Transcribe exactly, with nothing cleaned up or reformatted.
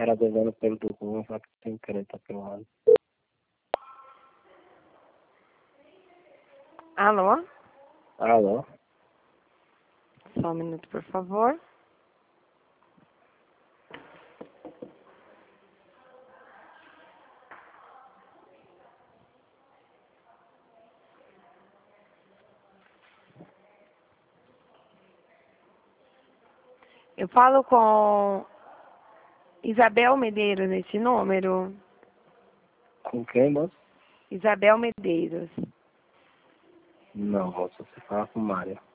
Era devendo pelo do rumo, só que sem querer tá pelo lado. Alô? Alô? Só um minuto, por favor. Eu falo com Isabel Medeiros nesse número. Com quem, moço? Isabel Medeiros. Não, moço, você fala com Mária.